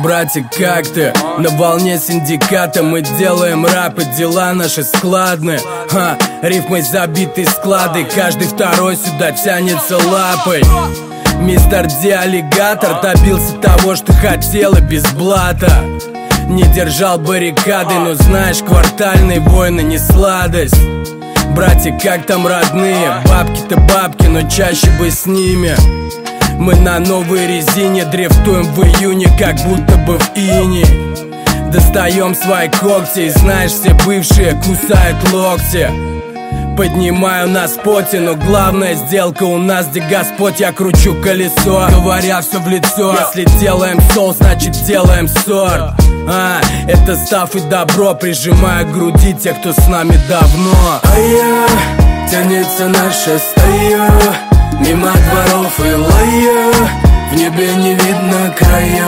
братик, как ты? На волне синдиката мы делаем рэп, и дела наши складные. Рифмой забиты склады, каждый второй сюда тянется лапой. Мистер Ди аллигатор добился того, что хотел, и без блата. Не держал баррикады, но знаешь, квартальные войны не сладость. Братик, как там родные? Бабки-то бабки, но чаще бы с ними. Мы на новой резине дрифтуем в июне, как будто бы в ине. Достаем свои когти, и знаешь, все бывшие кусают локти. Поднимаю на споте, но главная сделка у нас, где Господь, я кручу колесо, говоря все в лицо. Если делаем сол, значит делаем сорт. Это став и добро, прижимая к груди тех, кто с нами давно. Тянется наша стая мимо дворов и лая, в небе не видно края.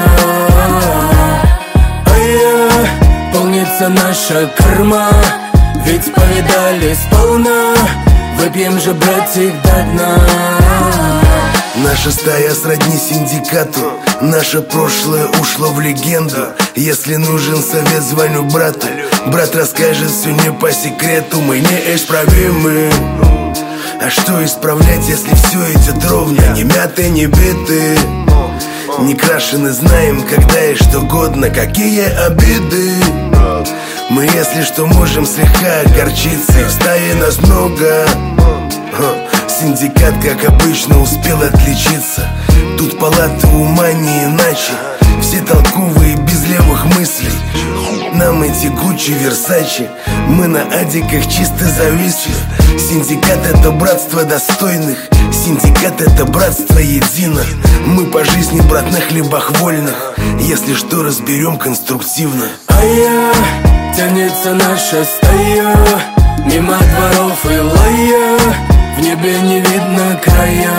Полнится наша корма, ведь повидали сполна. Выпьем же, братик, до дна. Наша стая сродни синдикату, наше прошлое ушло в легенду. Если нужен совет, звоню брату, брат расскажет все не по секрету. Мы не исправимы. А что исправлять, если все идет ровно? Не мяты, не биты, не крашены, знаем, когда и что годно. Какие обиды. Мы, если что, можем слегка огорчиться, и в стае нас много. Синдикат, как обычно, успел отличиться. Тут палата ума не иначе. Все толковые, без левых мыслей. Нам эти Гуччи, Версачи, мы на адиках чисто зависли. Синдикат — это братство достойных. Синдикат — это братство едино. Мы по жизни, брат, на хлебах вольных. Если что, разберем конструктивно. Тянется наша стая мимо дворов и лая, в небе не видно края.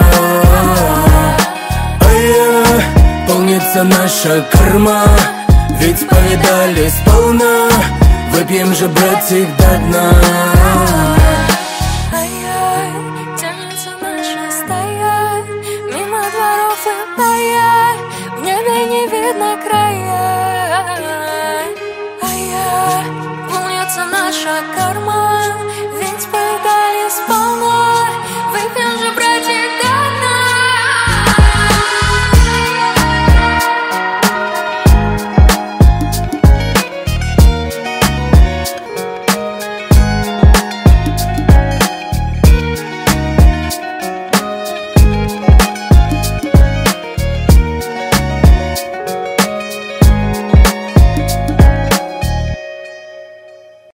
Полнится наша корма, ведь повидали сполна. Выпьем же, братик, до дна.